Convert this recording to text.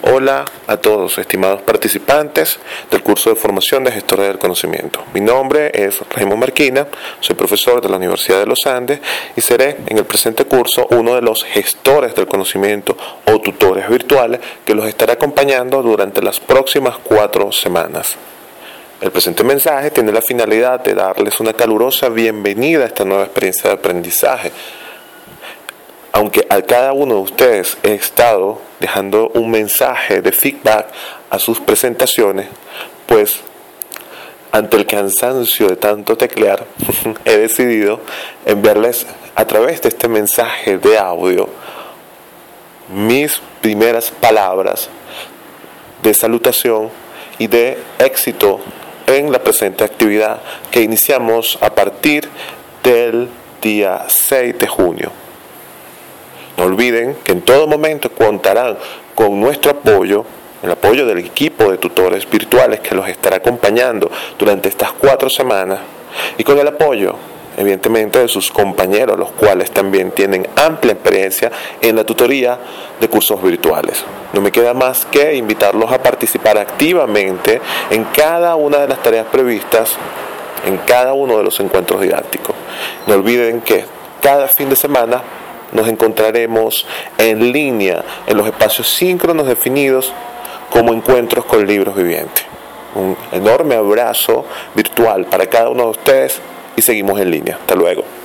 Hola a todos, estimados participantes del curso de formación de gestores del conocimiento. Mi nombre es Raymond Marquina, soy profesor de la Universidad de los Andes y seré en el presente curso uno de los gestores del conocimiento o tutores virtuales que los estará acompañando durante las próximas 4 semanas. El presente mensaje tiene la finalidad de darles una calurosa bienvenida a esta nueva experiencia de aprendizaje. Aunque a cada uno de ustedes he estado dejando un mensaje de feedback a sus presentaciones, pues ante el cansancio de tanto teclear, he decidido enviarles a través de este mensaje de audio mis primeras palabras de salutación y de éxito en la presente actividad que iniciamos a partir del día 6 de junio. No olviden que en todo momento contarán con nuestro apoyo, el apoyo del equipo de tutores virtuales que los estará acompañando durante estas 4 semanas y con el apoyo, evidentemente, de sus compañeros, los cuales también tienen amplia experiencia en la tutoría de cursos virtuales. No me queda más que invitarlos a participar activamente en cada una de las tareas previstas en cada uno de los encuentros didácticos. No olviden que cada fin de semana nos encontraremos en línea en los espacios síncronos definidos como encuentros con libros vivientes. Un enorme abrazo virtual para cada uno de ustedes y seguimos en línea. Hasta luego.